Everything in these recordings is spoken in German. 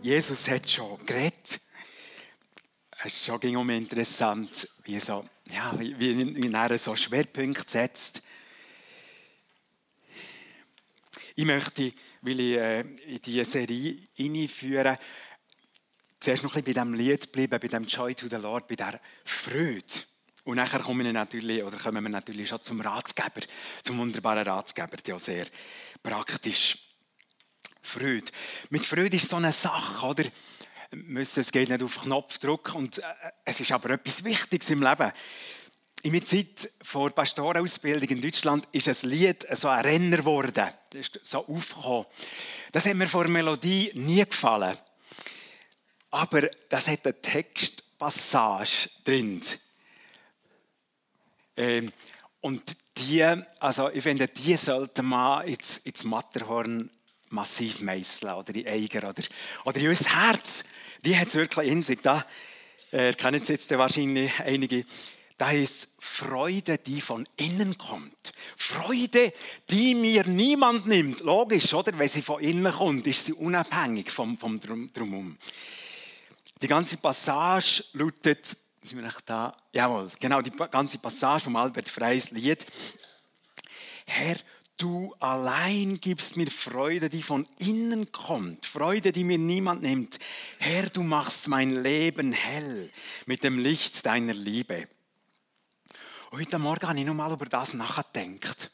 Jesus hat schon geredet. Es ist schon immer interessant, wie er so Schwerpunkte setzt. Ich möchte, weil ich in diese Serie einführe, zuerst noch ein bisschen bei diesem Lied bleiben, bei dem Joy to the Lord, bei dieser Freude. Und nachher kommen wir natürlich schon zum Ratsgeber, zum wunderbaren Ratsgeber, der sehr praktisch. Freude. Mit Freude ist so eine Sache, oder? Es geht nicht auf Knopfdruck und es ist aber etwas Wichtiges im Leben. In meiner Zeit vor der Pastorenausbildung in Deutschland ist ein Lied so ein Renner geworden. Das ist so aufgekommen. Das hat mir vor der Melodie nie gefallen. Aber das hat eine Textpassage drin. Und ich finde, die sollte man ins Matterhorn massiv meißeln oder in Eiger oder in unser Herz. Die hat es wirklich in sich. Da kennen Sie jetzt wahrscheinlich einige. Da ist Freude, die von innen kommt. Freude, die mir niemand nimmt. Logisch, oder? Wenn sie von innen kommt, ist sie unabhängig vom Drumherum. Die ganze Passage lautet, sind wir noch da? Jawohl, genau, die ganze Passage vom Albert Freys Lied. Herr, du allein gibst mir Freude, die von innen kommt. Freude, die mir niemand nimmt. Herr, du machst mein Leben hell mit dem Licht deiner Liebe. Heute Morgen habe ich noch mal über das nachgedacht.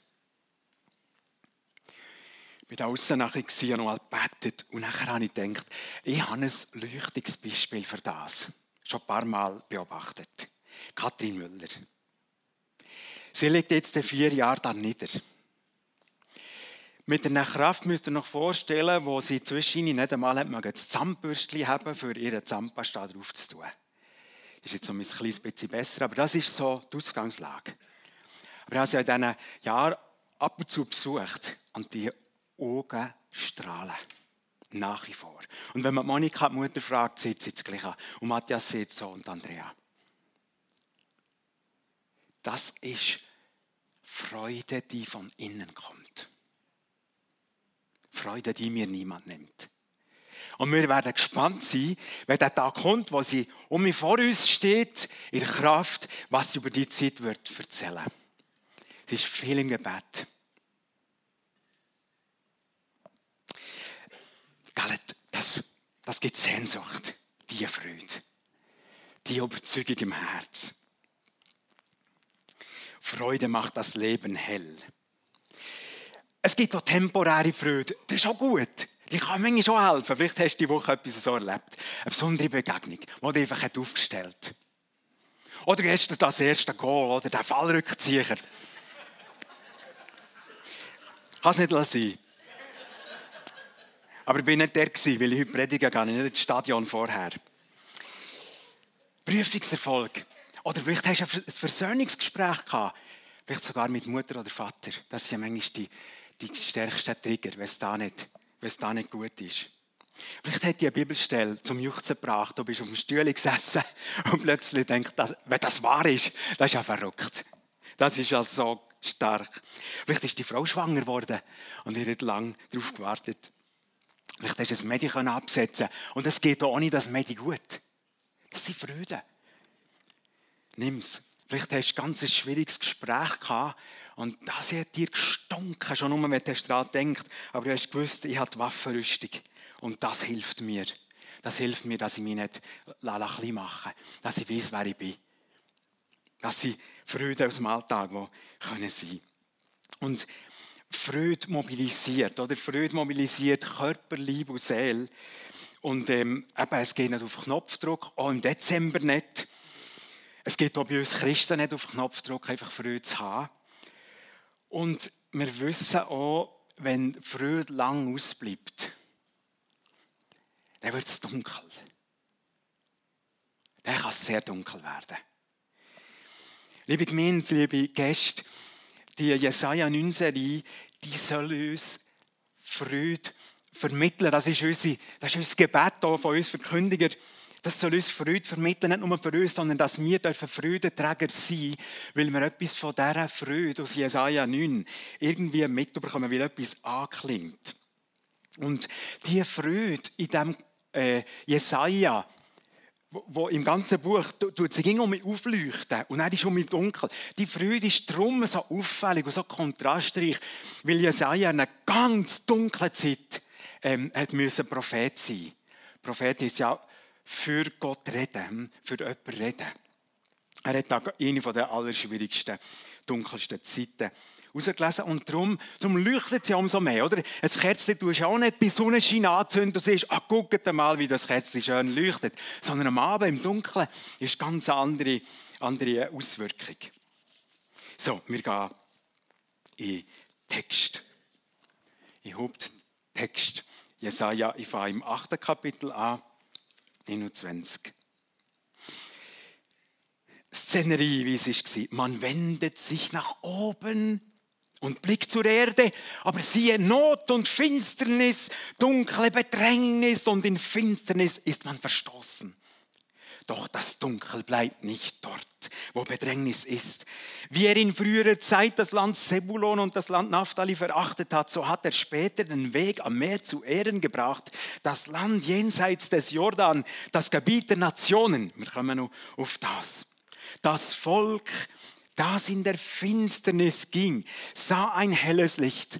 Ich war da aussen nachher und noch mal gebetet. Und nachher habe ich gedacht, ich habe ein leuchtiges Beispiel für das. Schon ein paar Mal beobachtet. Kathrin Müller. Sie liegt jetzt 4 Jahre da nieder. Mit einer Kraft müsst ihr euch vorstellen, wo sie zwischen ihnen nicht einmal das Zahnbürstchen haben, für ihre Zahnpasta drauf zu tun. Das ist jetzt so ein kleines bisschen besser, aber das ist so die Ausgangslage. Aber ich habe sie in diesen Jahren ab und zu besucht und die Augen strahlen. Nach wie vor. Und wenn man Monika, die Mutter, fragt, sieht sie das Gleiche. Und Matthias sieht so und Andrea. Das ist Freude, die von innen kommt. Freude, die mir niemand nimmt. Und wir werden gespannt sein, wenn der Tag kommt, wo sie um mich vor uns steht, in der Kraft, was sie über die Zeit wird erzählen. Es ist viel im Gebet. Das gibt Sehnsucht, diese Freude, die Überzeugung im Herz. Freude macht das Leben hell. Es gibt auch temporäre Freude, das ist auch gut. Die kann manchmal schon helfen. Vielleicht hast du diese Woche etwas so erlebt. Eine besondere Begegnung, die dich einfach aufgestellt hat. Oder gestern das erste Goal oder der Fallrückzieher. Kann es nicht sein. Aber ich war nicht der, weil ich heute predigen gehe, nicht ins Stadion vorher. Prüfungserfolg. Oder vielleicht hast du ein Versöhnungsgespräch gehabt. Vielleicht sogar mit Mutter oder Vater. Das sind ja manchmal die stärksten Trigger, wenn es da nicht gut ist. Vielleicht hat dich eine Bibelstelle zum Juchzen gebracht. Du bist auf dem Stuhl gesessen und plötzlich denkst, wenn das wahr ist, das ist ja verrückt. Das ist ja so stark. Vielleicht ist die Frau schwanger geworden und ihr hat lange darauf gewartet. Vielleicht hast du ein Medi absetzen und es geht auch ohne das Medi gut. Das sind Freuden. Nimm's. Vielleicht hast du ein ganz schwieriges Gespräch gehabt und das hat dir gestunken, schon nur, wenn du daran denkst. Aber du hast gewusst, ich habe die Waffenrüstung und das hilft mir. Das hilft mir, dass ich mich nicht klein mache, dass ich weiss, wer ich bin. Das sind Freuden aus dem Alltag, die können sein. Und Freude mobilisiert, oder? Freude mobilisiert Körper, Liebe und Seele. Und es geht nicht auf Knopfdruck, auch im Dezember nicht. Es geht auch bei uns Christen nicht auf Knopfdruck, einfach Freude zu haben. Und wir wissen auch, wenn Freude lang ausbleibt, dann wird es dunkel. Dann kann es sehr dunkel werden. Liebe Gemeinde, liebe Gäste, die Jesaja 9-Serie, die soll uns Freude vermitteln. Das ist unser Gebet hier von uns Verkündiger. Das soll uns Freude vermitteln, nicht nur für uns, sondern dass wir Freudenträger sein dürfen, weil wir etwas von dieser Freude aus Jesaja 9 irgendwie mitbekommen, weil etwas anklingt. Und diese Freude in diesem Jesaja, wo im ganzen Buch tut sie um mich aufleuchten und dann ist um mich dunkel. Die Freude ist darum so auffällig und so kontrastreich, weil Jesaja in einer ganz dunklen Zeit hat müssen Prophet sein. Prophet ist ja für Gott reden, für jemanden reden. Er hat da eine der allerschwierigsten, dunkelsten Zeiten rausgelesen und darum leuchtet sie umso mehr. Oder? Ein Kerzchen tust du auch nicht bei Sonnenschein anzünden und siehst, guckt mal, wie das Kerzchen schön leuchtet. Sondern am Abend im Dunkeln ist ganz andere Auswirkung. So, wir gehen in den Text. In den Haupttext. Jesaja, ich fange im 8. Kapitel an, 21. Szenerie, wie es war. Man wendet sich nach oben und blickt zur Erde, aber siehe Not und Finsternis, dunkle Bedrängnis und in Finsternis ist man verstoßen. Doch das Dunkel bleibt nicht dort, wo Bedrängnis ist. Wie er in früherer Zeit das Land Sebulon und das Land Naphtali verachtet hat, so hat er später den Weg am Meer zu Ehren gebracht. Das Land jenseits des Jordan, das Gebiet der Nationen. Wir kommen noch auf das. Das Volk, das in der Finsternis ging, sah ein helles Licht.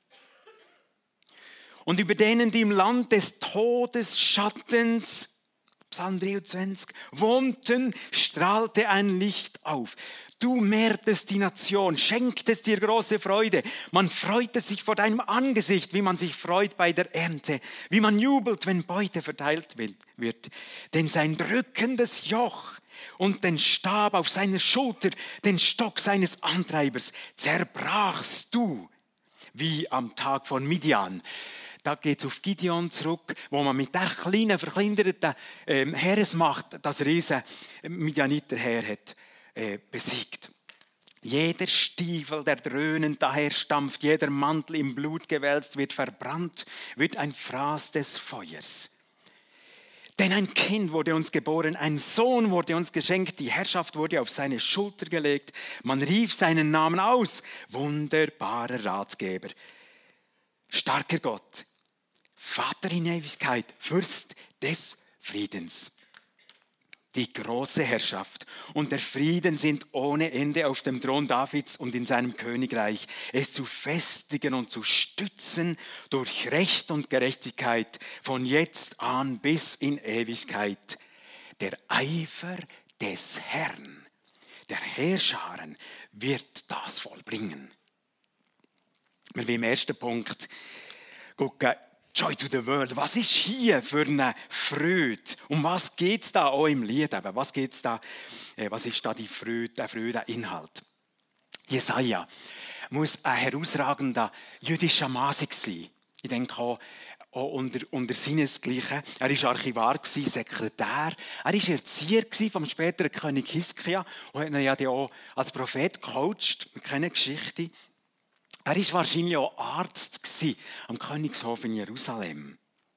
Und über denen, die im Land des Todesschattens, Psalm 23, wohnten, strahlte ein Licht auf. Du mehrtest die Nation, schenktest dir große Freude. Man freute sich vor deinem Angesicht, wie man sich freut bei der Ernte, wie man jubelt, wenn Beute verteilt wird. Denn sein drückendes Joch und den Stab auf seiner Schulter, den Stock seines Antreibers, zerbrachst du, wie am Tag von Midian. Da geht es auf Gideon zurück, wo man mit der kleinen, verkleinerten Heeresmacht das riesen Midianiter-Heer hat besiegt. Jeder Stiefel, der dröhnend daherstampft, jeder Mantel im Blut gewälzt, wird verbrannt, wird ein Fraß des Feuers. Denn ein Kind wurde uns geboren, ein Sohn wurde uns geschenkt, die Herrschaft wurde auf seine Schulter gelegt. Man rief seinen Namen aus, wunderbarer Ratgeber, starker Gott, Vater in Ewigkeit, Fürst des Friedens. Die große Herrschaft und der Frieden sind ohne Ende auf dem Thron Davids und in seinem Königreich, es zu festigen und zu stützen durch Recht und Gerechtigkeit von jetzt an bis in Ewigkeit. Der Eifer des Herrn, der Heerscharen, wird das vollbringen. Wir wollen im ersten Punkt gucken, Joy to the World. Was ist hier für eine Freude? Um was geht es da auch im Lied? Was ist da die Freude, der Freude-Inhalt? Jesaja muss ein herausragender jüdischer Masig sein. Ich denke auch unter seinesgleichen. Er war Archivar, Sekretär. Er war Erzieher vom späteren König Hiskia und hat ihn ja auch als Prophet gecoacht. Wir kennen die Geschichte. Er war wahrscheinlich auch Arzt am Königshof in Jerusalem.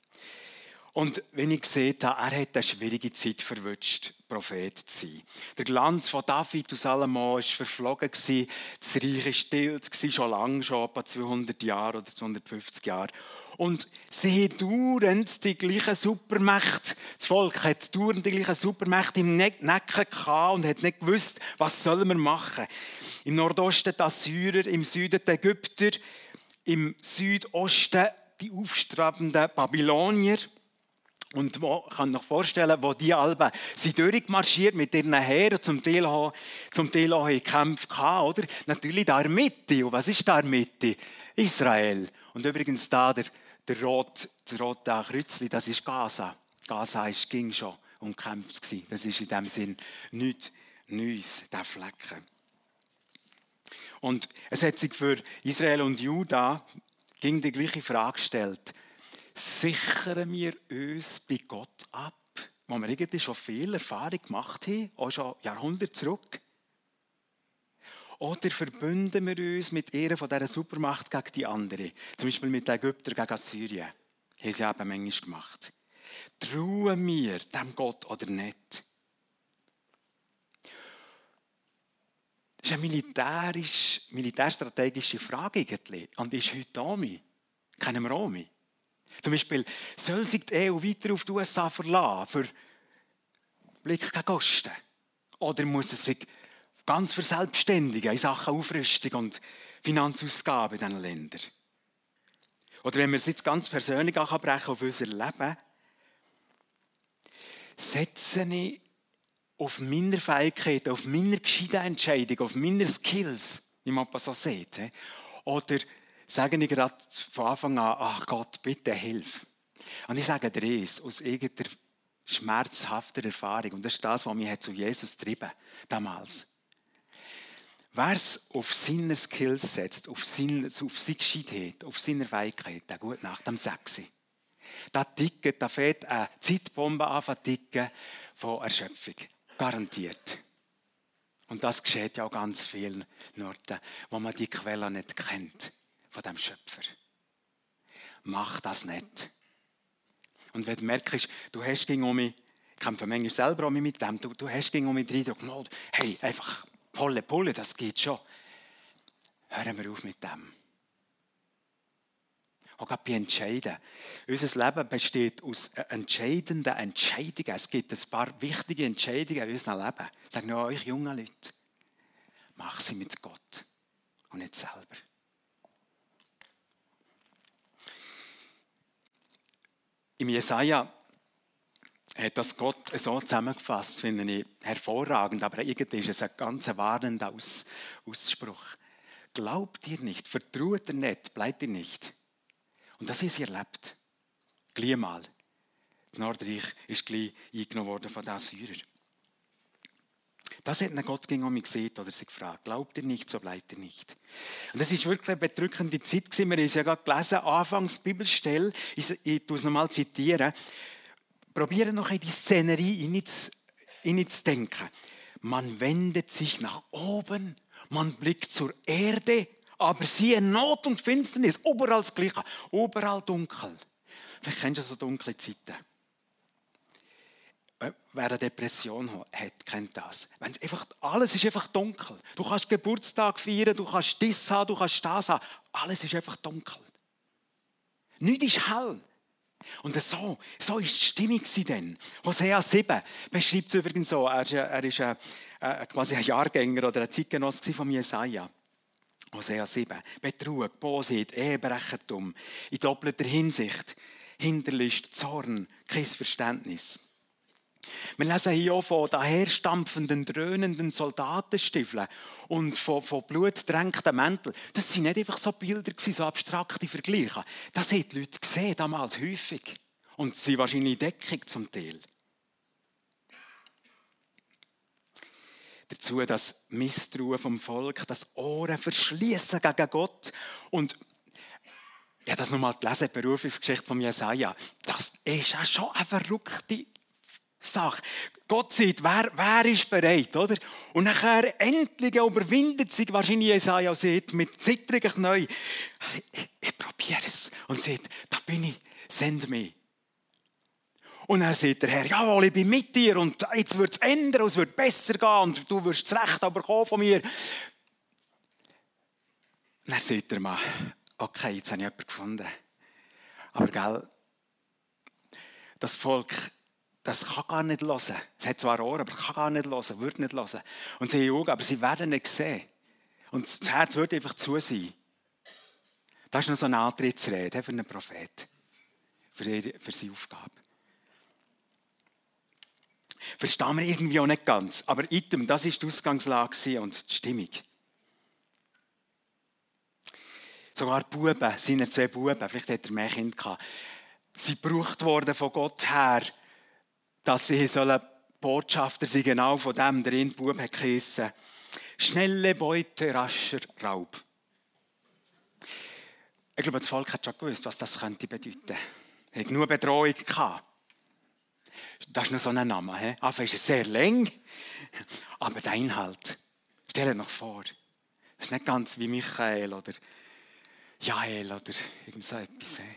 Und wenn ich gesehen habe, er hat eine schwierige Zeit verwünscht, Prophet zu sein. Der Glanz von David und Salomo war verflogen. Das Reich war still, schon lange, schon etwa 200 Jahre oder 250 Jahre. Und sie dauernd die gleichen Supermächte, das Volk hat dauernd die gleichen Supermächte im Nacken gehabt und hat nicht gewusst, was sollen wir machen. Im Nordosten die Assyrer, im Süden die Ägypter, im Südosten die aufstrebenden Babylonier. Und ich kann mir vorstellen, wo die Alben sind durchmarschiert mit ihren Heeren, zum Teil auch Kämpfe gehabt, oder? Natürlich da in der Mitte. Und was ist da in der Mitte? Israel. Und übrigens da das rote Kreuzchen, das ist Gaza. Gaza ging schon umkämpft. Das ist in dem Sinn nichts Neues, der Flecken. Und es hat sich für Israel und Juda die gleiche Frage gestellt. Sichern wir uns bei Gott ab, wo wir irgendwie schon viel Erfahrung gemacht haben, auch schon Jahrhunderte zurück? Oder verbünden wir uns mit einer von dieser Supermacht gegen die andere? Zum Beispiel mit den Ägyptern gegen Syrien. Das haben sie eben manchmal gemacht. Trauen wir dem Gott oder nicht? Das ist eine militärstrategische Frage eigentlich. Und ist heute auch mich. Kennen wir auch mich. Zum Beispiel, soll sich die EU weiter auf die USA verlassen, für Blick gegen Osten? Oder muss es sich ganz verselbstständigen in Sachen Aufrüstung und Finanzausgaben in diesen Ländern? Oder wenn wir es jetzt ganz persönlich brechen auf unser Leben, setze ich auf meine Fähigkeiten, auf meine gescheiten Entscheidungen, auf meine Skills, wie man so sieht. Oder sage ich gerade von Anfang an, ach Gott, bitte hilf. Und ich sage dir eins, aus irgendeiner schmerzhafter Erfahrung, und das ist das, was mich zu Jesus getrieben hat, damals. Wer es auf seine Skills setzt, auf seine Gescheitheit, auf seine Fähigkeiten, gut nach dem Sechsi, da fängt eine Zeitbombe an zu ticken von Erschöpfung. Garantiert. Und das geschieht ja auch ganz vielen Orten, wo man die Quelle nicht kennt von dem Schöpfer. Mach das nicht. Und wenn du merkst, du hast gegen mich, ich kämpfe manchmal selber mit dem, du hast gegen mich den Eindruck, hey, einfach volle Pulle, das geht schon. Hören wir auf mit dem. Auch gerade bei Entscheiden. Unser Leben besteht aus entscheidenden Entscheidungen. Es gibt ein paar wichtige Entscheidungen in unserem Leben. Ich sage nur euch jungen Leute, mach sie mit Gott und nicht selber. Im Jesaja hat das Gott so zusammengefasst, finde ich hervorragend, aber irgendwie ist es ein ganz warnender Ausspruch. Glaubt ihr nicht, vertraut ihr nicht, bleibt ihr nicht. Und das ist erlebt. Gleich mal. Das Nordreich ist gleich eingenommen worden von den Assyrern. Das hat Gott gegen mich gesehen oder sie gefragt. Glaubt ihr nicht, so bleibt ihr nicht. Und das ist wirklich eine bedrückende Zeit gewesen. Wir haben es ja gerade gelesen, Anfangs Bibelstelle. Ich tue es nochmal zitieren. Probiere noch in die Szenerie hineinzudenken. Man wendet sich nach oben, man blickt zur Erde, aber siehe Not und Finsternis, überall das Gleiche, überall dunkel. Vielleicht kennst du so dunkle Zeiten. Wer eine Depression hat, kennt das. Alles ist einfach dunkel. Du kannst Geburtstag feiern, du kannst das haben, du kannst das haben. Alles ist einfach dunkel. Nichts ist hell. Und so war die Stimmung dann. Hosea 7 beschreibt es übrigens so. Er ist quasi ein Jahrgänger oder ein Zeitgenosse von Jesaja. Hosea 7. Betrug, Bosheit, Ehebrechertum, in doppelter Hinsicht, Hinterlist, Zorn, kein Verständnis. Wir lesen hier auch von daherstampfenden, dröhnenden Soldatenstiefeln und von blutdränkten Mänteln. Das sind nicht einfach so Bilder, so abstrakte Vergleiche. Das haben die Leute gesehen, damals häufig. Und sie wahrscheinlich in Deckung zum Teil. Dazu das Misstrauen vom Volk, das Ohren verschließen gegen Gott. Und ich habe das nochmal gelesen, die Berufungsgeschichte von Jesaja. Das ist ja schon eine verrückte Sache. Gott sagt, wer ist bereit, oder? Und nachher endlich überwindet sich wahrscheinlich Jesaja und sagt mit zittrigen Knien, ich probiere es. Und sagt, da bin ich, send mich. Und dann sagt der Herr, jawohl, ich bin mit dir und jetzt wird es ändern und es wird besser gehen und du wirst das Recht bekommen von mir. Und dann sagt der Mann, okay, jetzt habe ich jemanden gefunden. Aber gell, das Volk, das kann gar nicht hören. Es hat zwar Ohren, aber kann gar nicht hören, wird nicht hören. Und sie haben Augen, aber sie werden nicht sehen. Und das Herz wird einfach zu sein. Das ist noch so eine Antrittsrede für einen Prophet, für seine Aufgabe. Verstehen wir irgendwie auch nicht ganz. Aber item, das war die Ausgangslage und die Stimmung. Sogar die Buben, seine 2 Buben, vielleicht hat er mehr Kinder gehabt, sind gebraucht worden von Gott her, dass sie Botschafter sind, genau von dem, der in Bub hat geheissen. Schnelle Beute, rascher Raub. Ich glaube, das Volk hat schon gewusst, was das könnte bedeuten. Es hat genug Bedrohung gehabt. Das ist noch so ein Name. He? Anfang ist er sehr lang, aber der Inhalt, stell dir noch vor, das ist nicht ganz wie Michael oder Jael oder irgend so etwas. He?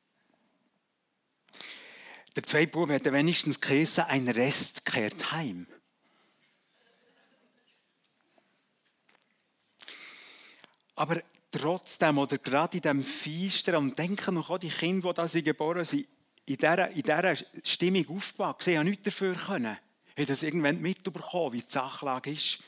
Der 2 Buben hätte wenigstens geheißen, ein Rest kehrt heim. Aber trotzdem oder gerade in diesem Feistern und denken noch an die Kinder, die da geboren sind, in dieser Stimmung aufgewachsen. Ich konnte nichts dafür. Ich habe das irgendwann mitbekommen, wie die Sachlage ist.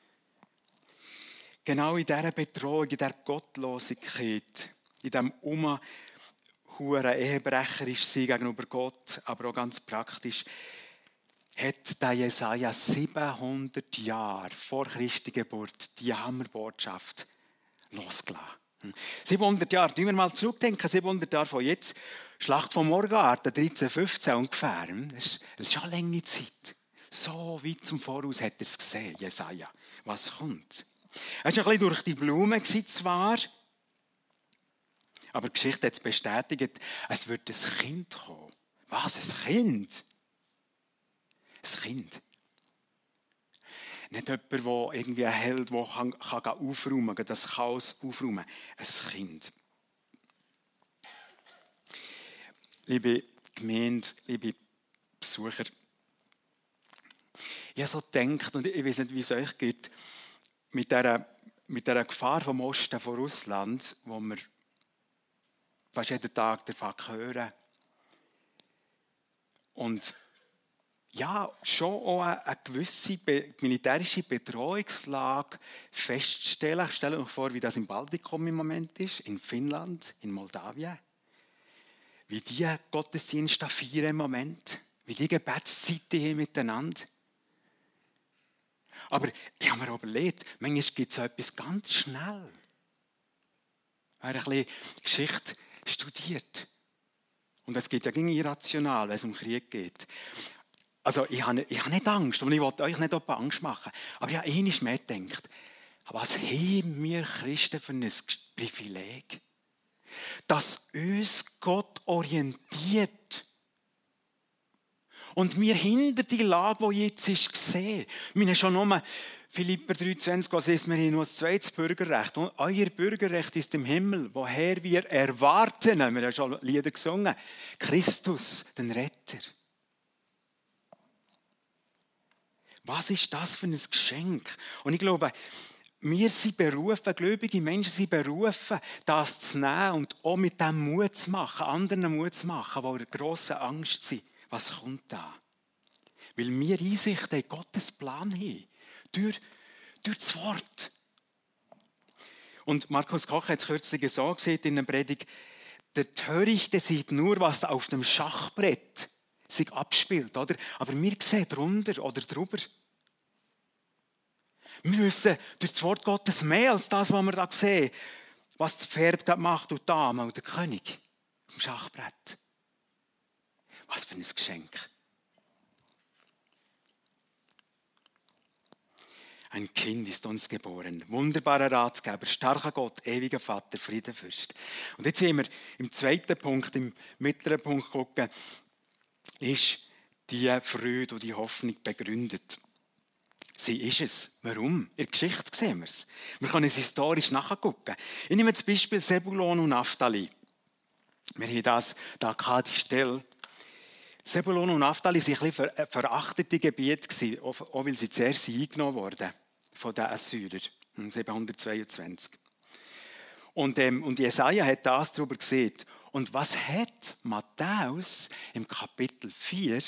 Genau in dieser Bedrohung, in dieser Gottlosigkeit, in diesem Huren ehebrecherisch sein gegenüber Gott, aber auch ganz praktisch, hat der Jesaja 700 Jahre vor Christi Geburt die Hammerbotschaft losgelassen. 700 Jahre, tun wir mal zurückdenken, 700 Jahre von jetzt, Schlacht von Morgarten, 1315 ungefähr. Das ist schon eine lange Zeit. So weit zum Voraus hat er es gesehen, Jesaja. Was kommt? Er war ein bisschen durch die Blume zwar, aber die Geschichte hat es bestätigt, es wird ein Kind kommen. Was, ein Kind? Ein Kind. Nicht jemand, der irgendwie ein Held, der kann aufräumen kann, das Chaos aufräumen. Ein Kind. Liebe Gemeinde, liebe Besucher, ich habe so gedacht, und ich weiß nicht, wie es euch geht, mit dieser Gefahr vom Osten von Russland, wo wir fast jeden Tag davon hören. Und ja, schon auch eine gewisse militärische Bedrohungslage feststellen. Ich stelle mir vor, wie das im Baltikum im Moment ist, in Finnland, in Moldawien. Wie die Gottesdienste feiern im Moment, wie die Gebetszeiten haben miteinander. Aber ich habe mir überlegt, manchmal gibt es so etwas ganz schnell. Wer ein bisschen Geschichte studiert. Und es geht ja gegen irrational, wenn es um Krieg geht. Also ich habe nicht Angst und ich will euch nicht Angst machen. Aber ich habe einmal mehr gedacht, was haben wir Christen für ein Privileg? Dass uns Gott orientiert. Und wir hinter die Lage, die jetzt ist, sehen. Wir haben schon nur Philipper 3,20, was ist, wir haben nur ein zweites Bürgerrecht. Und euer Bürgerrecht ist im Himmel, woher wir erwarten, wir haben schon Lieder gesungen, Christus, den Retter. Was ist das für ein Geschenk? Und ich glaube, wir sind berufen, gläubige Menschen sind berufen, das zu nehmen und auch mit dem Mut zu machen, anderen Mut zu machen, die in grosser Angst sind. Was kommt da? Weil wir Einsicht in Gottes Plan haben. Durch das Wort. Und Markus Koch hat es kürzlich so gesagt in einer Predigt, der Törichte sieht nur, was auf dem Schachbrett sich abspielt. Oder? Aber wir sehen drunter oder drüber. Wir wissen durch das Wort Gottes mehr als das, was wir da sehen. Was das Pferd macht und die Dame und der König auf dem Schachbrett. Was für ein Geschenk. Ein Kind ist uns geboren. Wunderbarer Ratgeber, starker Gott, ewiger Vater, Friedenfürst. Und jetzt sehen wir im zweiten Punkt, im mittleren Punkt gucken, ist die Freude und die Hoffnung begründet. Sie ist es. Warum? In der Geschichte sehen wir es. Wir können es historisch nachgucken. Ich nehme das Beispiel Sebulon und Naphtali. Wir haben das da gehabt, die Stelle. Sebulon und Naphtali waren ein bisschen verachtete Gebiete, auch weil sie zuerst eingenommen wurden von den Assyrern, 722. Und Jesaja hat das darüber gesehen. Und was hat Matthäus im Kapitel 4,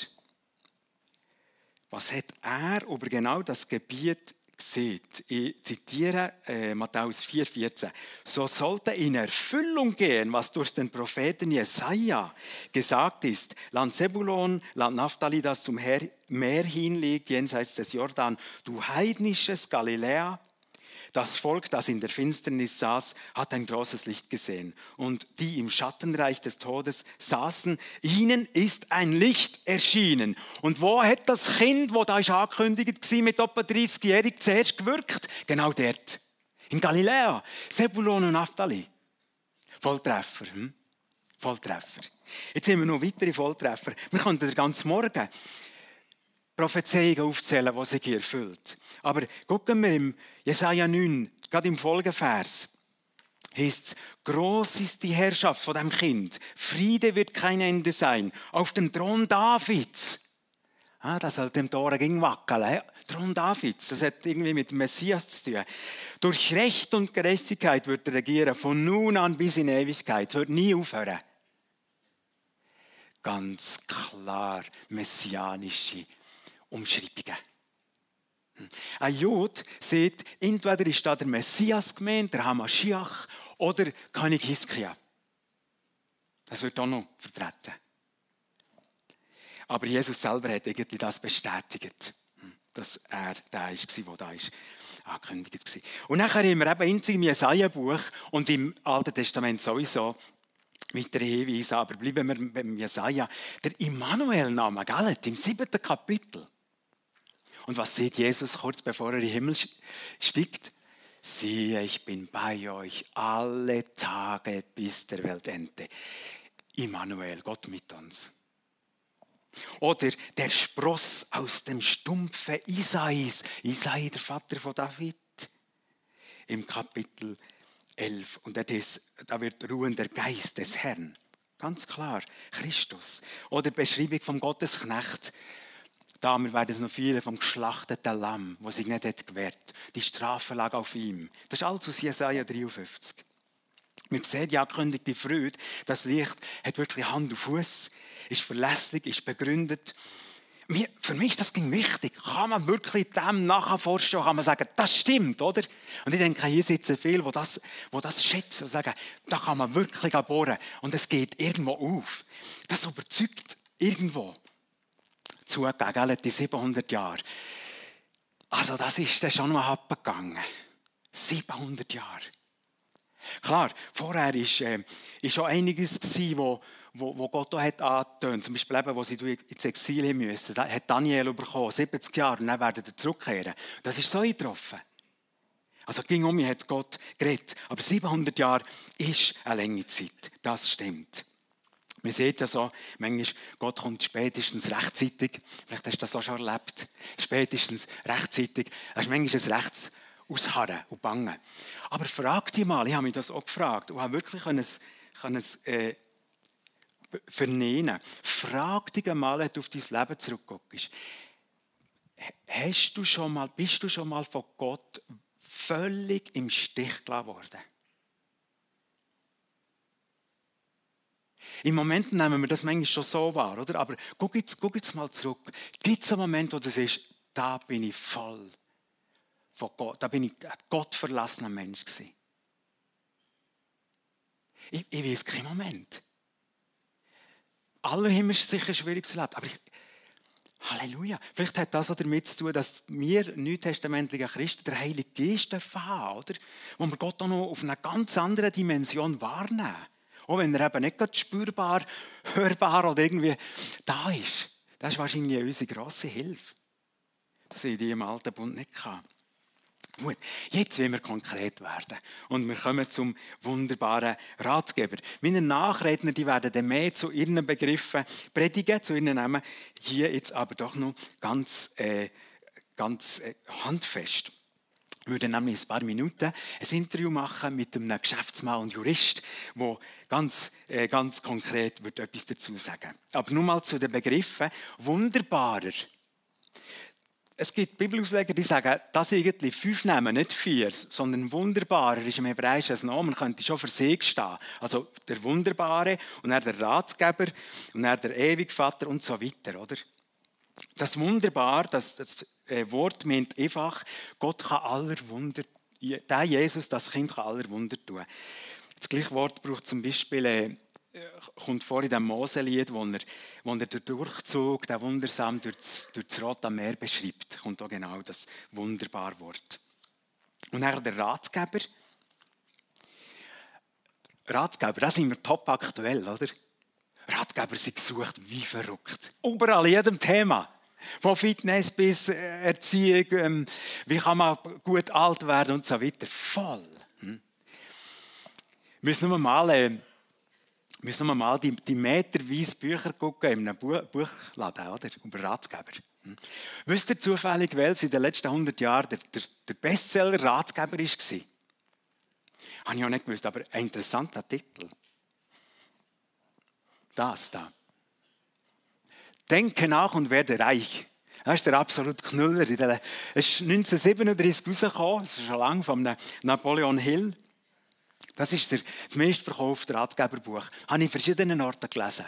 was hat er über genau das Gebiet gesehen? Ich zitiere Matthäus 4,14. So sollte in Erfüllung gehen, was durch den Propheten Jesaja gesagt ist. Land Sebulon, Land Naphtali, das zum Meer hinliegt, jenseits des Jordan. Du heidnisches Galiläa. Das Volk, das in der Finsternis saß, hat ein großes Licht gesehen. Und die im Schattenreich des Todes saßen, ihnen ist ein Licht erschienen. Und wo hat das Kind, das da angekündigt war, mit etwa 30-jährig zuerst gewirkt? Genau dort. In Galiläa. Sebulon und Naphtali. Volltreffer. Volltreffer. Jetzt haben wir noch weitere Volltreffer. Wir können den ganzen Morgen Prophezeiungen aufzählen, die sich hier erfüllt. Aber gucken wir im Jesaja 9, gerade im Folgevers, heißt es, groß ist die Herrschaft von dem Kind, Friede wird kein Ende sein, auf dem Thron Davids. Das soll dem Tor ging wackeln. Thron Davids, das hat irgendwie mit dem Messias zu tun. Durch Recht und Gerechtigkeit wird er regieren, von nun an bis in Ewigkeit. Es wird nie aufhören. Ganz klar messianische Umschreibungen. Ein Jude sieht, entweder ist da der Messias gemeint, der Hamaschiach, oder König Hiskia. Das wird auch noch vertreten. Aber Jesus selber hat irgendwie das bestätigt, dass er der war, der da ist angekündigt war. Und nachher haben wir eben im Jesaja-Buch und im Alten Testament sowieso weitere Hinweise, aber bleiben wir beim Jesaja. Der Immanuel-Name, gell, im 7. Kapitel. Und was sieht Jesus kurz bevor er in den Himmel steigt? Siehe, ich bin bei euch alle Tage bis der Weltende. Immanuel, Gott mit uns. Oder der Spross aus dem Stumpfe Isais. Isai, der Vater von David. Im Kapitel 11. Und da wird ruhen der Geist des Herrn. Ganz klar, Christus. Oder die Beschreibung vom Gottesknecht. Da werden es noch viele vom geschlachteten Lamm, das sich nicht hat gewehrt. Die Strafe lag auf ihm. Das ist alles aus Jesaja 53. Wir sehen die angekündigte Freude. Das Licht hat wirklich Hand und Fuß, ist verlässlich, ist begründet. Für mich das ging wichtig. Kann man wirklich dem nachforschen, kann man sagen, das stimmt, oder? Und ich denke, hier sitzen viele, die das schätzen und sagen, da kann man wirklich bohren. Und es geht irgendwo auf. Das überzeugt irgendwo. Zugegeben, die 700 Jahre. Also das ist schon noch Happen gegangen. 700 Jahre. Klar, vorher war schon einiges, wo Gott auch hat angetönt. Zum Beispiel, eben, wo sie ins Exil hin müssen. Da hat Daniel bekommen, 70 Jahre, und dann werden sie zurückkehren. Das ist so eingetroffen. Also ging um mich, hat Gott geredet. Aber 700 Jahre ist eine lange Zeit. Das stimmt. Man sieht ja so, manchmal, Gott kommt spätestens rechtzeitig. Vielleicht hast du das auch schon erlebt. Spätestens rechtzeitig. Das ist manchmal ein rechts ausharren und bangen. Aber frag dich mal, ich habe mich das auch gefragt und habe wirklich vernehmen. Frag dich mal, wenn du auf dein Leben zurückguckst. Bist du schon mal von Gott völlig im Stich gelassen worden? Im Moment nehmen wir das manchmal schon so wahr, oder? Aber guck jetzt mal zurück. Gibt es einen Moment, wo du siehst, da bin ich voll von Gott, da bin ich ein gottverlassener Mensch gewesen. Ich weiß keinen Moment. Aller Himmel ist sicher schwierig zu leben, aber Halleluja. Vielleicht hat das auch damit zu tun, dass wir neutestamentlichen Christen den Heiligen Geist haben, oder? Wo wir Gott auch noch auf einer ganz anderen Dimension wahrnehmen. Auch wenn er eben nicht gerade spürbar, hörbar oder irgendwie da ist. Das ist wahrscheinlich unsere grosse Hilfe. Das ich die im Alten Bund nicht kann. Gut, jetzt wollen wir konkret werden. Und wir kommen zum wunderbaren Ratgeber. Meine Nachredner, die werden dann mehr zu ihren Begriffen predigen, zu ihren Namen. Hier jetzt aber doch noch ganz handfest. Ich würde nämlich ein paar Minuten ein Interview machen mit einem Geschäftsmann und Jurist, der ganz konkret wird etwas dazu sagen. Aber nur mal zu den Begriffen. Wunderbarer. Es gibt Bibelausleger, die sagen, das sind eigentlich 5 Namen, nicht 4, sondern Wunderbarer ist im Hebräischen ein Name, man könnte schon für sich stehen. Also der Wunderbare und dann der Ratgeber und dann der Ewigvater und so weiter, oder? Das Wunderbar, das Wort meint einfach, Gott kann aller Wunder, der Jesus, das Kind kann aller Wunder tun. Das gleiche Wort braucht zum Beispiel kommt vor in dem Moselied, wo er den Durchzug, den wundersam durch das Rote Meer beschreibt, kommt auch genau das wunderbare Wort. Und dann der Ratgeber. Ratgeber, das sind wir top aktuell, oder? Ratgeber sind gesucht wie verrückt. Überall, in jedem Thema. Von Fitness bis Erziehung, wie kann man gut alt werden und so weiter. Voll. Müssen wir mal die meterweise Bücher gucken in einem Buchladen, oder? Über Ratgeber. Wisst ihr zufällig, welches in den letzten 100 Jahren der Bestseller-Ratgeber war? Habe ich auch nicht gewusst, aber ein interessanter Titel. Das da. Denke nach und werde reich. Das ist der absolute Knüller. Es ist 1937 rausgekommen, das ist schon lange, von Napoleon Hill. Das ist das meistverkaufte Ratgeberbuch. Das habe ich in verschiedenen Orten gelesen.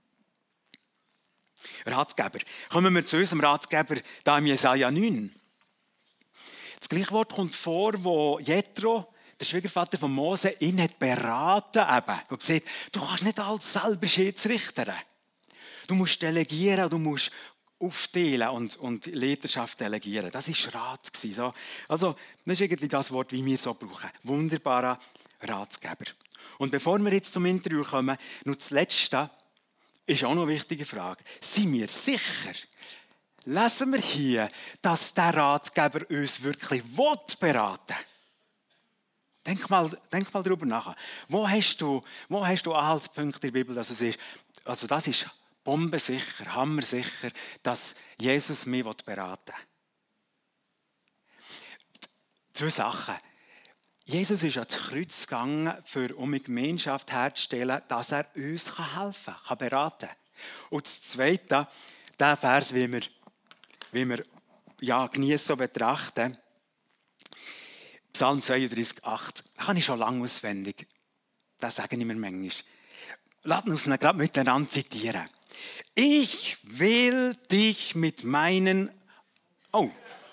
Ratgeber. Kommen wir zu unserem Ratgeber, da im Jesaja 9. Das gleiche Wort kommt vor, wo Jethro, der Schwiegervater von Mose, ihn hat beraten eben. Und gesagt, du kannst nicht alles selber schiedsrichtern. Du musst delegieren, du musst aufteilen und Leiterschaft delegieren. Das war Rat. So. Also, das ist irgendwie das Wort, wie wir so brauchen. Wunderbarer Ratgeber. Und bevor wir jetzt zum Interview kommen, noch das Letzte, ist auch noch eine wichtige Frage. Sind wir sicher, lesen wir hier, dass der Ratgeber uns wirklich beraten will? Denk mal darüber nach. Wo hast du Anhaltspunkte in der Bibel, dass du siehst, also das ist bombensicher, hammersicher, dass Jesus mich beraten will? Zwei Sachen. Jesus ist ans Kreuz gegangen, um eine Gemeinschaft herzustellen, dass er uns helfen kann, beraten kann. Und das Zweite, der Vers, wie wir genießen und betrachten, Psalm 32,8, kann ich schon lange auswendig. Das sage ich mir manchmal. Lass uns ihn gerade miteinander zitieren. Ich will dich mit meinen... Oh.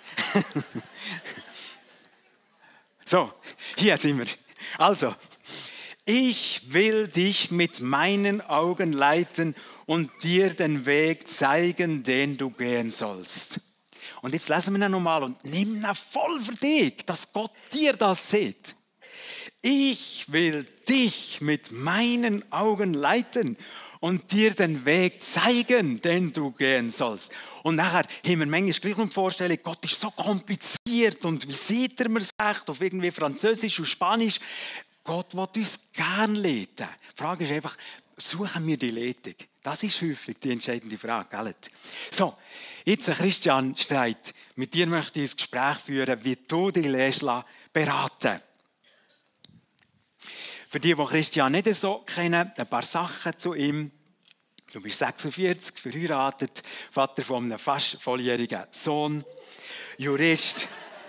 So, hier sind wir. Also, ich will dich mit meinen Augen leiten und dir den Weg zeigen, den du gehen sollst. Und jetzt lesen wir ihn nochmal und nimm ihn voll für dich, dass Gott dir das sieht. Ich will dich mit meinen Augen leiten und dir den Weg zeigen, den du gehen sollst. Und nachher haben wir manchmal gleich noch die Vorstellung, Gott ist so kompliziert und wie sieht er mir es echt auf irgendwie Französisch und Spanisch. Gott will uns gerne leiten. Die Frage ist einfach, suchen wir die Leitung? Das ist häufig die entscheidende Frage. Gell? So, jetzt Christian Streit. Mit dir möchte ich ein Gespräch führen, wie du dich beraten lässt. Für die Christian nicht so kennen, ein paar Sachen zu ihm. Du bist 46, verheiratet, Vater von einem fast volljährigen Sohn, Jurist,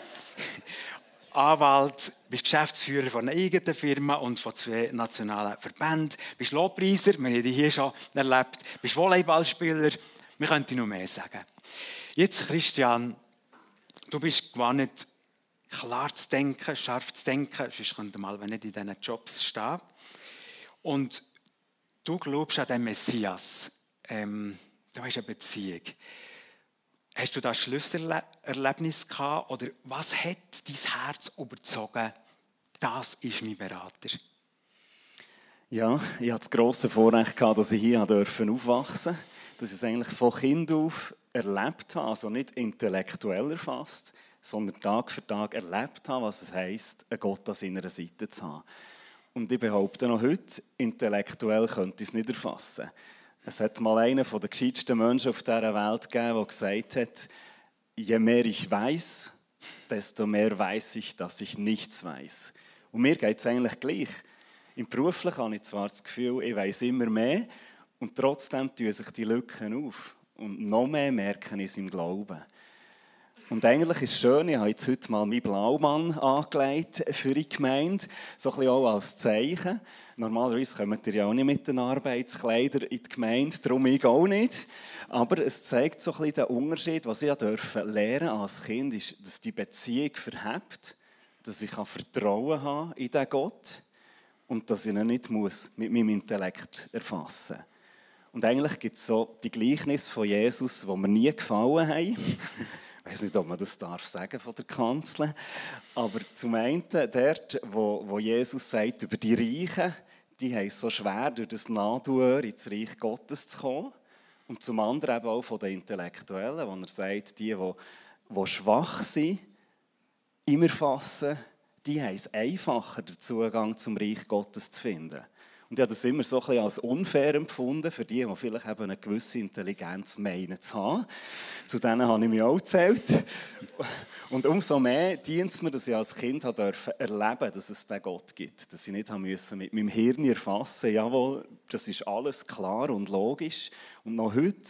Anwalt, bist Geschäftsführer von einer eigenen Firma und von 2 nationalen Verbänden, bist Lobpreiser, wir haben dich hier schon erlebt, bist Volleyballspieler, wir könnten noch mehr sagen. Jetzt, Christian, du bist gewohnt, klar zu denken, scharf zu denken, sonst könnte man mal nicht in diesen Jobs stehen. Und du glaubst an den Messias. Du hast eine Beziehung. Hast du da Schlüsselerlebnis gehabt? Oder was hat dein Herz überzogen? Das ist mein Berater. Ja, ich hatte das grosse Vorrecht gehabt, dass ich hier aufwachsen durfte. Dass ich es eigentlich von Kind auf erlebt habe. Also nicht intellektuell erfasst, sondern Tag für Tag erlebt habe, was es heisst, einen Gott an seiner Seite zu haben. Und ich behaupte noch heute, intellektuell könnte ich es nicht erfassen. Es hat mal einen der gescheitsten Menschen auf dieser Welt gegeben, der gesagt hat, je mehr ich weiß, desto mehr weiß ich, dass ich nichts weiß. Und mir geht es eigentlich gleich. Im Beruflichen habe ich zwar das Gefühl, ich weiß immer mehr, und trotzdem tun sich die Lücken auf. Und noch mehr merke ich es im Glauben. Und eigentlich ist es schön, ich habe jetzt heute mal meinen Blaumann angelegt für die Gemeinde, so ein bisschen auch als Zeichen. Normalerweise kommt ihr ja auch nicht mit den Arbeitskleidern in die Gemeinde, darum ich auch nicht. Aber es zeigt so ein bisschen den Unterschied, was ich lernen als Kind, ist, dass die Beziehung verhebt, dass ich Vertrauen haben in diesen Gott und dass ich ihn nicht muss mit meinem Intellekt erfassen muss. Und eigentlich gibt es so die Gleichnisse von Jesus, die mir nie gefallen haben. Ich weiß nicht, ob man das sagen von der Kanzel. Aber zum einen dort, wo Jesus sagt, über die Reichen, die haben es so schwer, durch das Nahtun ins Reich Gottes zu kommen. Und zum anderen eben auch von den Intellektuellen, wo er sagt, die schwach sind, im Erfassen, die haben es einfacher, den Zugang zum Reich Gottes zu finden. Und ich habe das immer so ein bisschen als unfair empfunden, für die vielleicht eben eine gewisse Intelligenz meinen zu haben. Zu denen habe ich mich auch gezählt. Und umso mehr dient es mir, dass ich als Kind erleben durfte, dass es diesen Gott gibt. Dass ich nicht mit meinem Hirn erfassen musste, jawohl, das ist alles klar und logisch. Und noch heute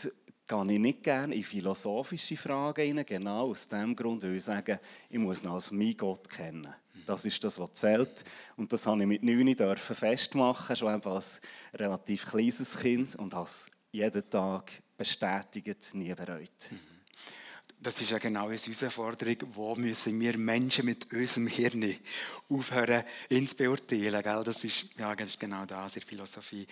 gehe ich nicht gerne in philosophische Fragen rein, genau aus dem Grund, weil ich sage, ich muss ihn als meinen Gott kennen. Das ist das, was zählt. Und das habe ich mit 9 festmachen, schon als relativ kleines Kind, und habe es jeden Tag bestätigt, nie bereut. Das ist ja genau unsere Forderung, wo müssen wir Menschen mit unserem Hirn aufhören, uns zu beurteilen. Gell? Das ist genau das in der Philosophie.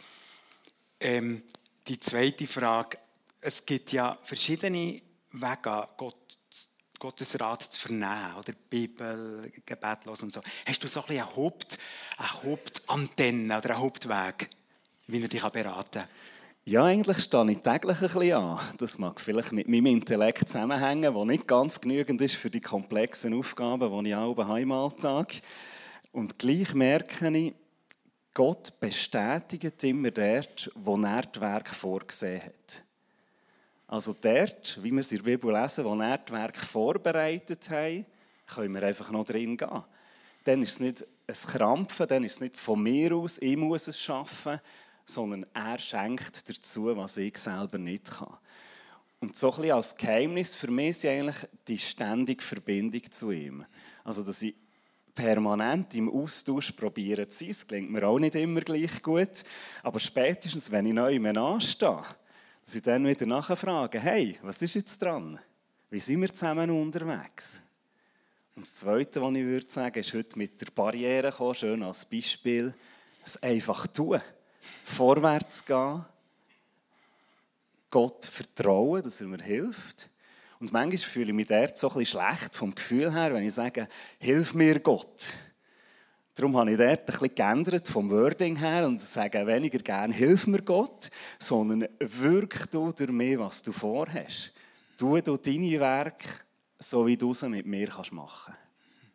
Die zweite Frage, es gibt ja verschiedene Wege, Gottes Rat zu vernehmen, oder Bibel, gebetlos und so. Hast du so ein bisschen eine Hauptantenne oder einen Hauptweg, wie er dich beraten kann? Ja, eigentlich stehe ich täglich ein bisschen an. Das mag vielleicht mit meinem Intellekt zusammenhängen, der nicht ganz genügend ist für die komplexen Aufgaben, die ich auch habe im Alltag. Und gleich merke ich, Gott bestätigt immer dort, wo er das Werk vorgesehen hat. Also dort, wie wir es in der Bibel lesen, wo er das Werk vorbereitet hat, können wir einfach noch drin gehen. Dann ist es nicht ein Krampfen, dann ist es nicht von mir aus, ich muss es schaffen, sondern er schenkt dazu, was ich selber nicht kann. Und so ein bisschen als Geheimnis für mich ist eigentlich die ständige Verbindung zu ihm. Also, dass ich permanent im Austausch probiere zu sein. Das klingt mir auch nicht immer gleich gut. Aber spätestens, wenn ich neu anstehe, dass ich dann wieder nachfrage, hey, was ist jetzt dran? Wie sind wir zusammen unterwegs? Und das Zweite, was ich würde sagen, ist heute mit der Barriere kommen, schön als Beispiel, es einfach tun. Vorwärts gehen, Gott vertrauen, dass er mir hilft. Und manchmal fühle ich mich dort so ein bisschen schlecht vom Gefühl her, wenn ich sage, hilf mir Gott. Darum habe ich dort ein bisschen geändert vom Wording her und sage weniger gerne, hilf mir Gott, sondern wirk du durch mich, was du vorhast. Tu du deine Werke, so wie du es mit mir machen kannst.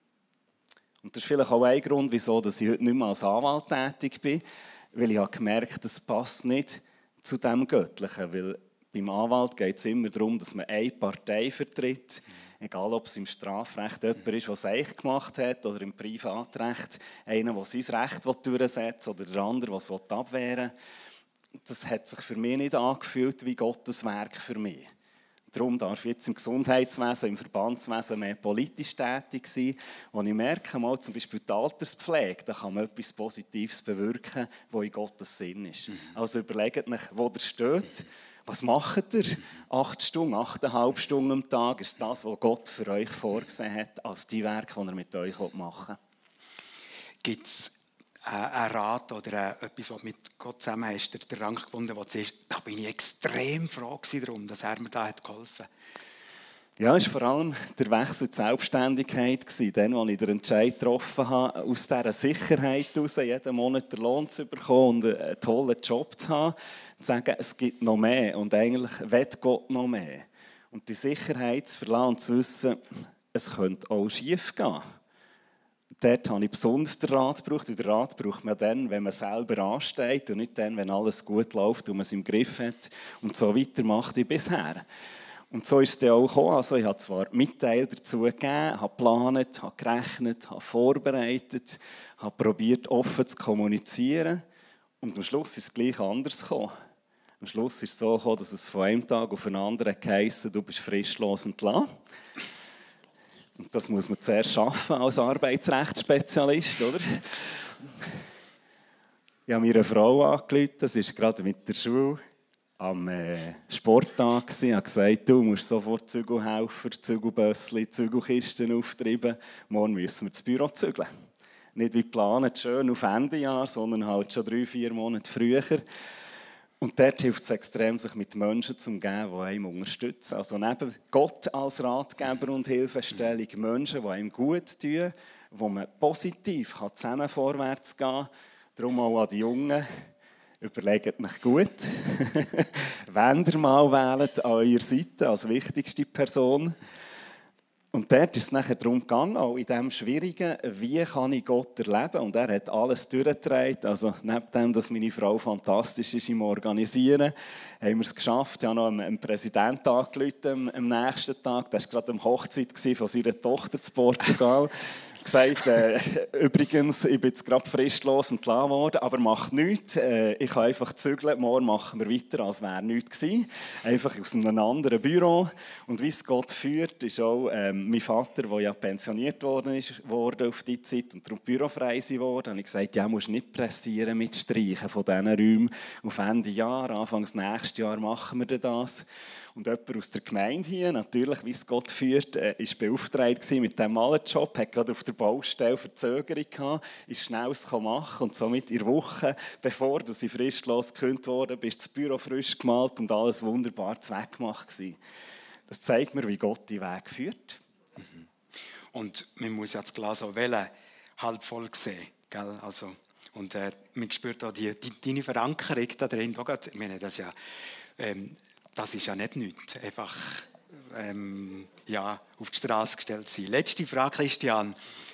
Und das ist vielleicht auch ein Grund, wieso ich heute nicht mehr als Anwalt tätig bin, weil ich habe gemerkt, das passt nicht zu dem Göttlichen, weil beim Anwalt geht es immer darum, dass man eine Partei vertritt, egal ob es im Strafrecht jemand ist, der es echt gemacht hat, oder im Privatrecht einer, der sein Recht durchsetzt, oder der andere, der es abwehren will. Das hat sich für mich nicht angefühlt wie Gottes Werk für mich. Darum darf ich jetzt im Gesundheitswesen, im Verbandswesen mehr politisch tätig sein, wo ich merke, mal zum Beispiel die Alterspflege, da kann man etwas Positives bewirken, was in Gottes Sinn ist. Also überlegt euch, wo ihr steht, was macht ihr? 8 Stunden, 8,5 Stunden am Tag ist das, was Gott für euch vorgesehen hat, als die Werke, die er mit euch machen will. Gibt es einen Rat oder etwas, was mit Gott zusammen hast, der Rang gefunden, wo du siehst, da bin ich extrem froh darum, dass er mir da geholfen hat? Ja, es war vor allem der Wechsel zur Selbstständigkeit, dann, als ich den Entscheid getroffen habe, aus dieser Sicherheit heraus, jeden Monat den Lohn zu bekommen und einen tollen Job zu haben, zu sagen, es gibt noch mehr und eigentlich will Gott noch mehr. Und die Sicherheit zu verlassen und zu wissen, es könnte auch schief gehen. Dort habe ich besonders den Rat gebraucht. Und den Rat braucht man dann, wenn man selber ansteht und nicht dann, wenn alles gut läuft und man es im Griff hat und so weitermacht wie bisher. Und so ist es dann auch gekommen. Also ich habe zwar Mitteilungen dazu gegeben, habe geplant, habe gerechnet, habe vorbereitet, habe probiert, offen zu kommunizieren. Und am Schluss ist es gleich anders gekommen. Am Schluss ist es so gekommen, dass es von einem Tag auf den anderen geheißen, du bist fristlos entlassen. Und das muss man zuerst schaffen als Arbeitsrechtsspezialist, oder? Ich habe mir eine Frau angerufen, das ist gerade mit der Schule am Sporttag. Ich habe gesagt, du musst sofort Zügelhelfer, Zügelbössli, Zügelkisten auftreiben. Morgen müssen wir das Büro zügeln. Nicht wie geplant, schön auf Ende Jahr, sondern halt schon 3-4 Monate früher. Und dort hilft es extrem, sich mit Menschen zu umgeben, die einem unterstützen. Also neben Gott als Ratgeber und Hilfestellung, Menschen, die einem gut tun, wo man positiv zusammen vorwärts gehen kann. Darum auch an die Jungen, überlegt euch gut, wenn ihr mal wählt an eurer Seite als wichtigste Person. Und dort ist es nachher darum gegangen, auch in diesem Schwierigen, wie kann ich Gott erleben? Und er hat alles durchgetragen. Also neben dem, dass meine Frau fantastisch ist im Organisieren, haben wir es geschafft. Ich habe noch einen Präsidenten angerufen am nächsten Tag. Das war gerade die Hochzeit von seiner Tochter in Portugal. gesagt, übrigens, ich bin jetzt gerade fristlos entlassen worden, aber macht nichts. Ich kann einfach zügeln, morgen machen wir weiter, als wäre nichts gewesen. Einfach aus einem anderen Büro. Und wie es Gott führt, ist auch mein Vater, der ja pensioniert worden auf die Zeit und darum bürofrei geworden, habe ich gesagt, ja, musst nicht pressieren mit Streichen von diesen Räumen. Auf Ende Jahr, Anfangs nächstes Jahr machen wir das. Und jemand aus der Gemeinde hier, natürlich, wie es Gott führt, war beauftragt mit diesem Malerjob, hat gerade auf der Baustelle Verzögerung gehabt, ist schnell es machen und somit in der Woche, bevor ich fristlos gekündigt wurde, ist das Büro frisch gemalt und alles wunderbar zweckgemacht gewesen. Das zeigt mir, wie Gott die Weg führt. Und man muss ja das Glas auch halb voll sehen, gell? Also, und man spürt auch deine Verankerung da drin. Ich meine, das ist ja nicht nichts, einfach auf die Straße gestellt sein. Letzte Frage, Christian.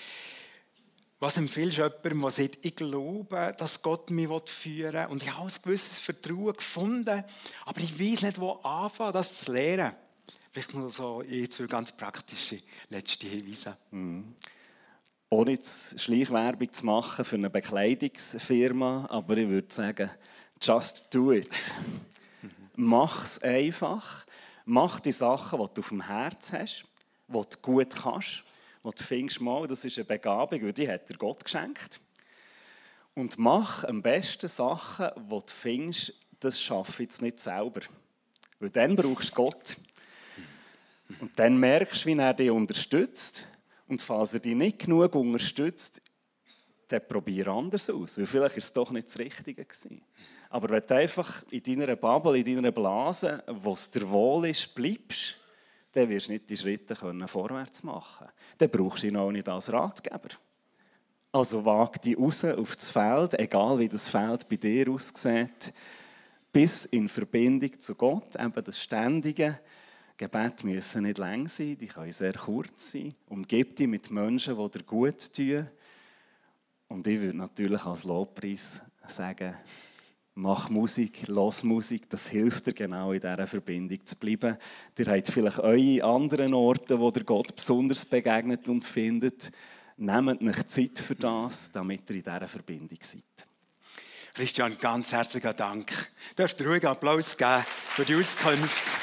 Was empfiehlst du jemandem, der sagt, ich glaube, dass Gott mich führen will und ich habe ein gewisses Vertrauen gefunden, aber ich weiß nicht, wo anfangen, das zu lernen? Vielleicht nur so jetzt für ganz praktische letzte Hinweise. Ohne jetzt Schleichwerbung zu machen für eine Bekleidungsfirma, aber ich würde sagen, just do it. Mach es einfach. Mach die Sachen, die du auf dem Herz hast, die du gut kannst, die du findest, mal, das ist eine Begabung, weil die hat dir Gott geschenkt. Und mach am besten Sachen, die du findest, das schaffe ich jetzt nicht selber. Weil dann brauchst du Gott. Und dann merkst du, wie er dich unterstützt. Und falls er dich nicht genug unterstützt, dann probier anders aus. Weil vielleicht war es doch nicht das Richtige gewesen. Aber wenn du einfach in deiner Bubble, in deiner Blase, wo es dir wohl ist, bleibst, dann wirst du nicht die Schritte vorwärts machen können. Dann brauchst du ihn auch nicht als Ratgeber. Also wag dich raus auf das Feld, egal wie das Feld bei dir aussieht, bis in Verbindung zu Gott, eben das ständige Gebet müssen nicht lang sein, die können sehr kurz sein. Umgib dich mit Menschen, die dir gut tun. Und ich würde natürlich als Lobpreis sagen, mach Musik, los Musik, das hilft dir genau in dieser Verbindung zu bleiben. Ihr habt vielleicht eure anderen Orte, wo der Gott besonders begegnet und findet. Nehmt euch Zeit für das, damit ihr in dieser Verbindung seid. Christian, ganz herzlichen Dank. Du darfst dir ruhig Applaus geben für die Auskunft.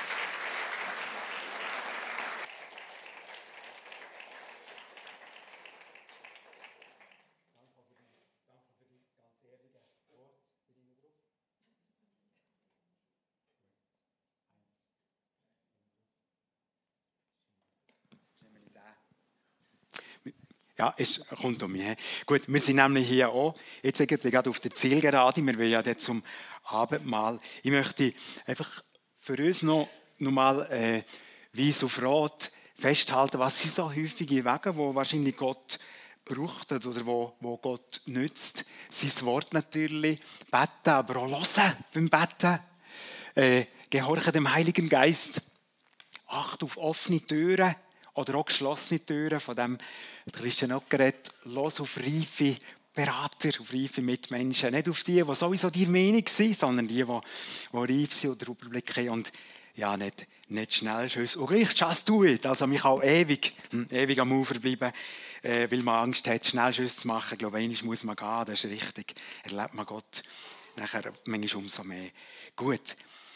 Ja, es kommt um mich. Gut, wir sind nämlich hier auch, jetzt gerade auf der Zielgerade, wir wollen ja jetzt zum Abendmahl. Ich möchte einfach für uns noch mal Weise auf Rot festhalten, was sind so häufige Wege, wo wahrscheinlich Gott braucht oder wo Gott nützt. Sein Wort natürlich, beten, aber auch hören beim Beten. Gehorchen dem Heiligen Geist. Acht auf offene Türen. Oder auch geschlossene Türen, von dem Christian auch geredet. Los auf reife Berater, auf reife Mitmenschen. Nicht auf die sowieso die Meinung sind, sondern die reif sind oder Überblick haben. Und ja, nicht schnell Schuss. Und gleich just do it. Also man kann auch ewig am Ufer bleiben, weil man Angst hat, schnell Schuss zu machen. Ich glaube, einmal muss man gehen, das ist richtig. Erlebt man Gott nachher manchmal umso mehr. Gut.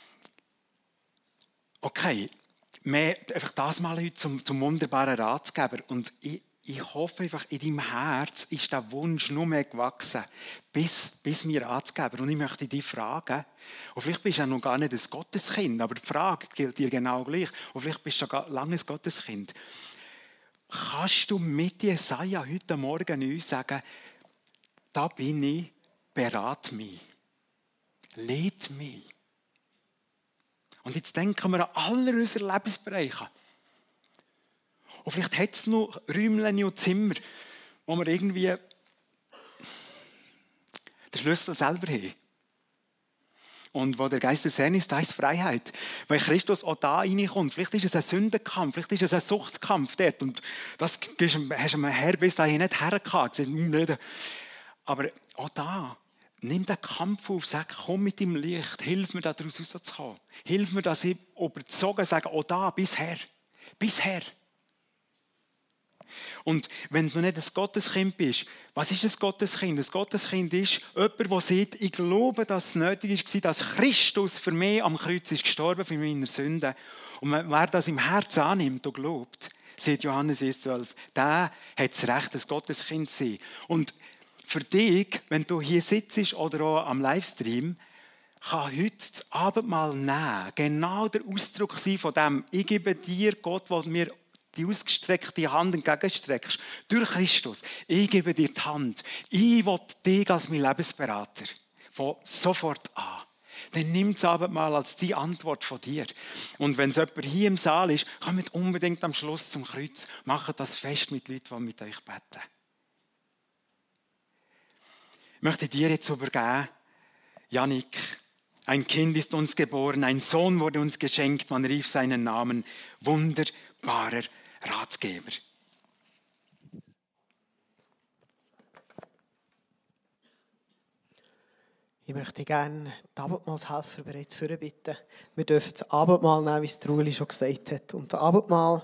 Okay. Einfach das mal heute zum wunderbaren Ratgeber. Und ich hoffe einfach, in deinem Herz ist der Wunsch nur mehr gewachsen, bis mir Ratgeber. Und ich möchte dich fragen, und vielleicht bist du ja noch gar nicht ein Gotteskind, aber die Frage gilt dir genau gleich. Und vielleicht bist du schon lange ein Gotteskind. Kannst du mit Jesaja heute Morgen uns sagen, da bin ich, berat mich, lead mich. Und jetzt denken wir an alle unsere Lebensbereiche. Und vielleicht hat es noch Räumchen und Zimmer, wo wir irgendwie den Schlüssel selber haben. Und wo der Geist des Herrn ist, da ist Freiheit. Weil Christus auch da reinkommt. Vielleicht ist es ein Sündenkampf, vielleicht ist es ein Suchtkampf dort. Und das hast du Herr bis dahin nicht hergehabt. Aber auch da, nimm den Kampf auf, sag, komm mit dem Licht, hilf mir, daraus rauszukommen. Hilf mir, dass ich überzogen sage, oh da, bisher. Und wenn du nicht ein Gotteskind bist, was ist ein Gotteskind? Ein Gotteskind ist jemand, der sagt, ich glaube, dass es nötig war, dass Christus für mich am Kreuz ist gestorben, für meine Sünden. Und wer das im Herzen annimmt und glaubt, sagt Johannes 1,12, der hat das Recht, ein Gotteskind zu sein. Und für dich, wenn du hier sitzt oder auch am Livestream, kann heute das Abendmahl nehmen. Genau der Ausdruck sein von dem, ich gebe dir, Gott, der mir die ausgestreckte Hand entgegenstreckst, durch Christus. Ich gebe dir die Hand. Ich will dich als mein Lebensberater. Von sofort an. Dann nimm das Abendmahl als die Antwort von dir. Und wenn es jemand hier im Saal ist, kommt unbedingt am Schluss zum Kreuz. Macht das fest mit Leuten, die mit euch beten. Ich möchte dir jetzt übergeben, Janik. Ein Kind ist uns geboren, ein Sohn wurde uns geschenkt, man rief seinen Namen, wunderbarer Ratgeber. Ich möchte gerne die Abendmahlshelfer bereits vorbitten. Wir dürfen das Abendmahl nehmen, wie es Truli schon gesagt hat. Und das Abendmahl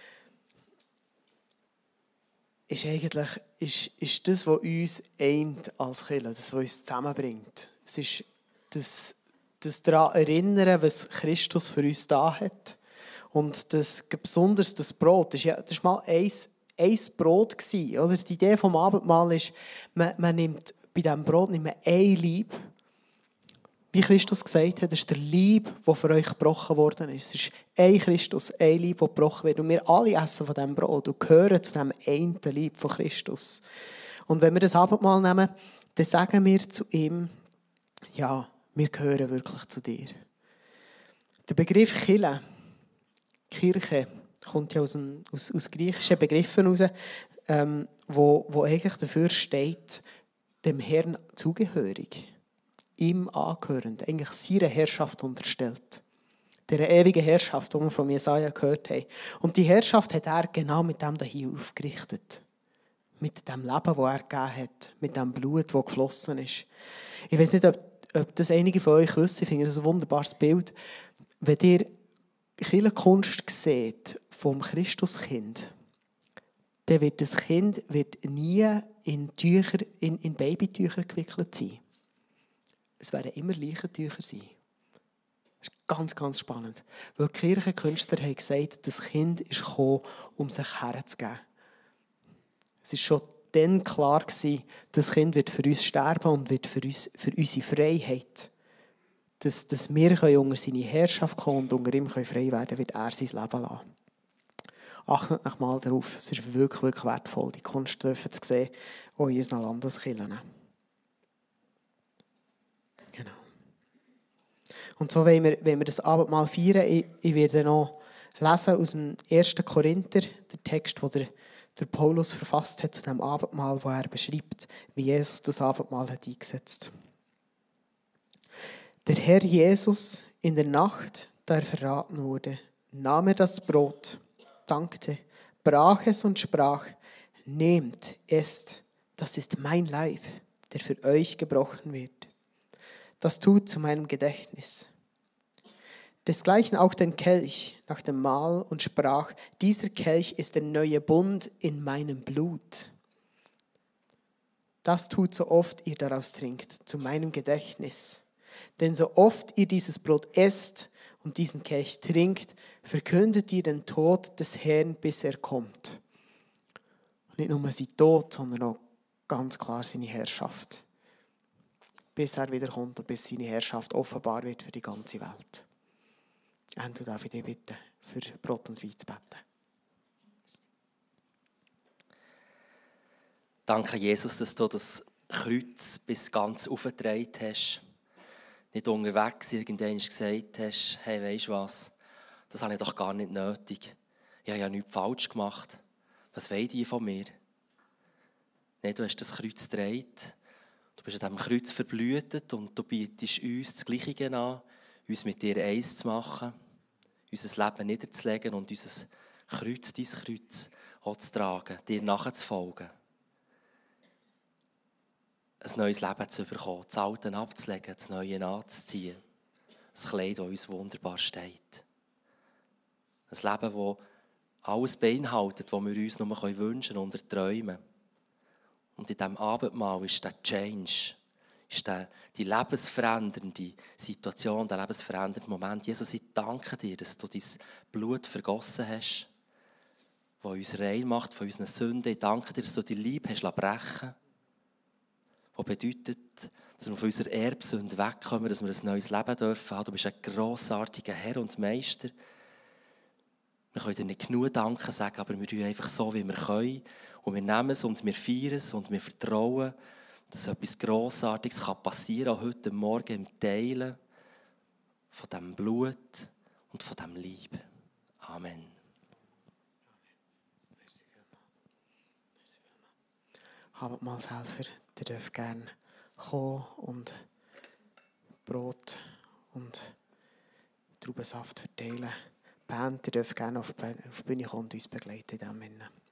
ist eigentlich ist das, was uns eint als Kirche, das, was uns zusammenbringt. Es ist das daran erinnern, was Christus für uns da hat. Und das, besonders das Brot, das war mal ein Brot gewesen, oder? Die Idee vom Abendmahl ist, man nimmt bei diesem Brot ein Leib, wie Christus gesagt hat, das ist der Leib, der für euch gebrochen worden ist. Es ist ein Christus, ein Leib, der gebrochen wird. Und wir alle essen von diesem Brot und gehören zu diesem einen Leib von Christus. Und wenn wir das Abendmahl nehmen, dann sagen wir zu ihm, ja, wir gehören wirklich zu dir. Der Begriff Kirche kommt ja aus griechischen Begriffen heraus, wo eigentlich dafür steht, dem Herrn zugehörig, ihm angehörend, eigentlich seiner Herrschaft unterstellt. Der ewigen Herrschaft, die wir von Jesaja gehört haben. Und die Herrschaft hat er genau mit dem hier aufgerichtet. Mit dem Leben, das er gegeben hat, mit dem Blut, das geflossen ist. Ich weiß nicht, ob das einige von euch wissen, ich finde das ein wunderbares Bild. Wenn ihr Kirchenkunst seht vom Christuskind, dann wird das Kind nie in Babytücher gewickelt sein. Es werden immer Leichentücher sein. Das ist ganz, ganz spannend. Weil die Kirchenkünstler haben gesagt, das Kind ist gekommen, um sich herzugeben. Es war schon dann klar gewesen, das Kind wird für uns sterben und wird für unsere Freiheit. Dass wir unter seine Herrschaft kommen und unter ihm frei werden können, wird er sein Leben lassen. Achtet euch mal darauf. Es ist wirklich, wirklich wertvoll, die Kunst zu sehen, auch in unseren Landeskirchen. Genau. Und so wollen wir das Abendmahl feiern. Ich werde noch lesen aus dem 1. Korinther, der Text, den der Paulus verfasst hat zu dem Abendmahl, wo er beschreibt, wie Jesus das Abendmahl hat eingesetzt. Der Herr Jesus in der Nacht, da er verraten wurde, nahm er das Brot, dankte, brach es und sprach, nehmt, esst, das ist mein Leib, der für euch gebrochen wird. Das tut zu meinem Gedächtnis. Desgleichen auch den Kelch nach dem Mahl und sprach, dieser Kelch ist der neue Bund in meinem Blut. Das tut so oft ihr daraus trinkt, zu meinem Gedächtnis. Denn so oft ihr dieses Brot esst und diesen Kelch trinkt, verkündet ihr den Tod des Herrn, bis er kommt. Und nicht nur sein Tod, sondern auch ganz klar seine Herrschaft. Bis er wiederkommt und bis seine Herrschaft offenbar wird für die ganze Welt. Und du darf ich dich bitten, für Brot und Wein zu beten. Danke, Jesus, dass du das Kreuz bis ganz aufgetragen hast. Nicht unterwegs irgendwann gesagt hast, hey, weisst du was, das habe ich doch gar nicht nötig. Ich habe ja nichts falsch gemacht. Was wollen die von mir? Nein, du hast das Kreuz gedreht. Du bist an diesem Kreuz verblühtet und du bietest uns das Gleiche an, uns mit dir eins zu machen, unser Leben niederzulegen und unser Kreuz, dein Kreuz auch zu tragen, dir nachzufolgen. Ein neues Leben zu bekommen, das Alte abzulegen, das Neue anzuziehen. Ein Kleid, das uns wunderbar steht. Ein Leben, das alles beinhaltet, was wir uns nur wünschen und erträumen. Und in diesem Abendmahl ist der Change, ist die lebensverändernde Situation, der lebensverändernde Moment. Jesus, ich danke dir, dass du dein Blut vergossen hast, das uns rein macht von unseren Sünden. Ich danke dir, dass du die Liebe hast brechen, was bedeutet, dass wir von unserer Erbsünde wegkommen, dass wir ein neues Leben dürfen haben. Du bist ein grossartiger Herr und Meister. Wir können dir nicht genug Danke sagen, aber wir tun einfach so, wie wir können. Und wir nehmen es und wir feiern es und wir vertrauen, dass etwas Grossartiges passieren kann, heute Morgen im Teilen von diesem Blut und von diesem Liebe. Amen. Abendmahlshelfer, ihr dürft gerne kommen und Brot und Traubensaft verteilen. Die Band, ihr dürft gerne auf die Bühne kommen und uns begleiten in diesem Sinne.